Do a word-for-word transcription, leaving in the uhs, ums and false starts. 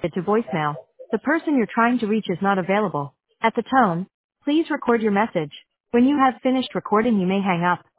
it to voicemail. The person you're trying to reach is not available. At the tone, please record your message. When you have finished recording, you may hang up.